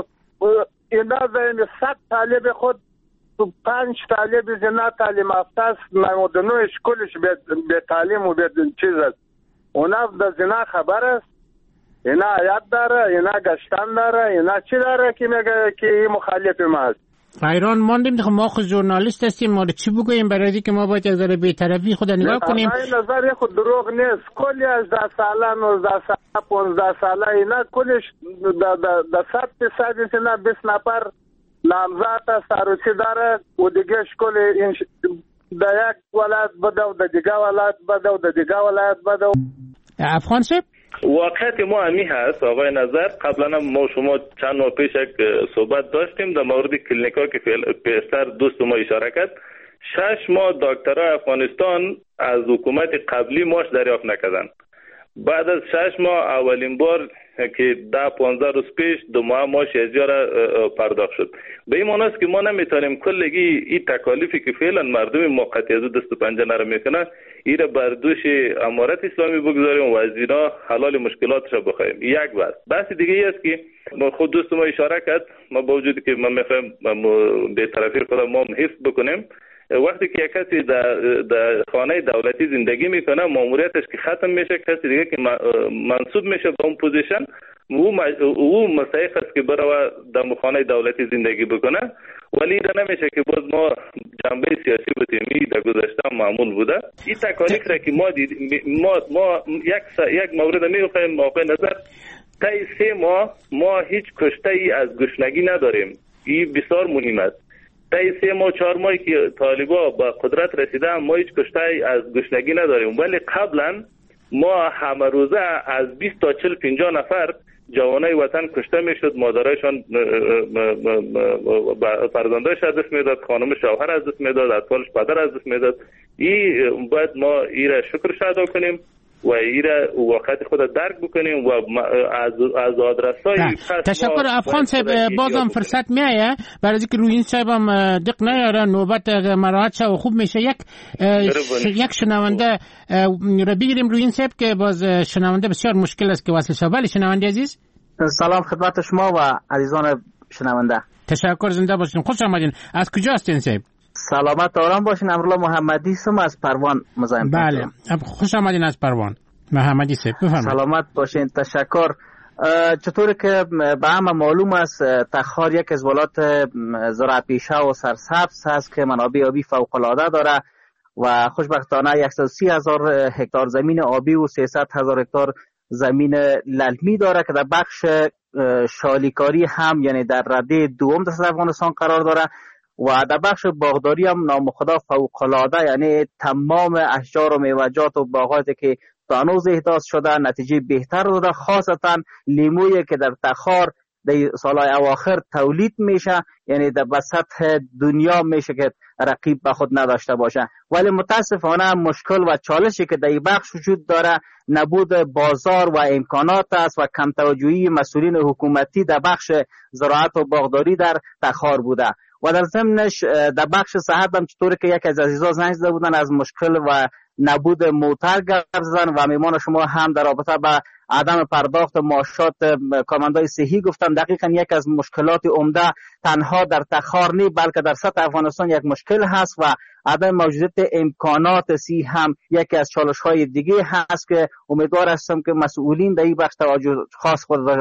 اینا زین صد طالب خود تو پنج طالب زنا تعلیم یافته است، نمودنوش کلش به تعلیم و به چیز است. اونا در زنا خبر است، اینا عیاد داره، اینا گشتن داره، اینا چی داره که میگه که این مخالف ما است. ایران ماندیم دیگه، ما خود ژورنالیست هستیم، ما چی بگوییم برای که ما باید از ذره بی‌طرفی خود نگاه کنیم. این نظر خود دروغ نیست. کلی از ده ساله نوزده ساله پانزده ساله اینا کلش در صد درصد اینا بیست نفر نامزد است، عروسی داره و دیگه شکل این در یک ولایت بده و در دیگه ولایت بده و در دیگه ولایت بده. افغان صاحب واقعیت ما همی هست آقای نظر. قبلا ما شما چند ماه پیش یک صحبت داشتیم در مورد کلینیکا که پیشتر دوست ما اشاره کرد. شش ماه دکترای افغانستان از حکومت قبلی ماش دریافت نکردن. بعد از شش ماه اولین بار که ده پانزده روز پیش دو ماه ماش اجاره پرداخت شد. به این معنی است که ما نمیتونیم کلگی این تکالیفی که فعلا مردم موقتی از دست و پنجه نرم میکنن این را بر دوش امارت اسلامی بگذاریم و از اینا حلال مشکلاتش را بخوایم. یک بحث. بحث دیگه ای است که خود دوست ما اشاره کرد، ما با وجودی که من میخوایم به طرفی خود ما حفظ بکنیم، وقتی که یک کسی در در خانه دولتی زندگی میکنه ماموریتش که ختم میشه، کسی دیگه که منصوب میشه به اون پوزیشن او او مستحق است که بره در خانه دولتی زندگی بکنه، ولی این نمیشه که باز ما جنبه سیاسی بتیمی در گذشته معمول بوده. این تکالیف را که ما دید ما ما یک یک مورد میگفتیم موقع نظر تا سه ماه ما هیچ کشته ای از گشنگی نداریم. این بسیار مهم است. طی سه ماه چهار ماهی که طالبا با قدرت رسیده ما هیچ کشته از گشنگی نداریم، ولی قبلا ما همه روزه از بیست تا چهل پنجاه نفر جوانای وطن کشته میشد، مادرایشان فرزندایش از دست میداد، خانم شوهر از دست میداد، اطفالش پدر از دست میداد. این باید ما این را شکرش ادا کنیم و این را واقعیت خود درک بکنیم و از از آدرسای تشکر. افغان صاحب بازم فرصت میایه برای اینکه روی این صاحب هم دق نیاره نوبت مراحت شه و خوب میشه. یک یک شنونده را بگیریم روی این صاحب که باز شنونده بسیار مشکل است که وصل شه. بله شنونده عزیز، سلام خدمت شما و عزیزان شنونده. تشکر، زنده باشین، خوش آمدین. از کجا هستین صاحب؟ سلامت آرام باشین. امرالله محمدی هستم از پروان مزاحم. بله خوش آمدین از پروان محمدی صاحب، بفرمایید. سلامت باشین، تشکر. چطوری که به همه معلوم است تخار یک از ولایات زراعت پیشه و سرسبز هست که منابع آبی فوق العاده داره و خوشبختانه صد و سی هزار هکتار زمین آبی و سیصد هزار هکتار زمین للمی داره که در بخش شالیکاری هم یعنی در رده دوم در افغانستان قرار داره و در بخش باغداری هم نامخدا فوق العاده، یعنی تمام اشجار و میوه‌جات و باغاتی که تا هنوز احداث شده نتیجه بهتر داده، خاصتا لیمویی که در تخار در سالهای اواخر تولید میشه، یعنی در سطح دنیا میشه که رقیب به خود نداشته باشه. ولی متاسفانه مشکل و چالشی که در این بخش وجود داره نبود بازار و امکانات است و کم توجهی مسئولین حکومتی در بخش زراعت و باغداری در تخار بوده. و در ضمنش در بخش صحت هم چطوری که یک از عزیزان زنگ زده بودن از مشکل و نبود موتر گپ زدن و میمان شما هم در رابطه با عدم پرداخت معاشات کارمندای صحی گفتن. دقیقاً یک از مشکلات عمده تنها در تخار نی بلکه در سطح افغانستان یک مشکل هست و عدم موجودیت امکانات صحی هم یکی از چالش‌های دیگه هست که امیدوار هستم که مسئولین در این بخش توجه خاص خود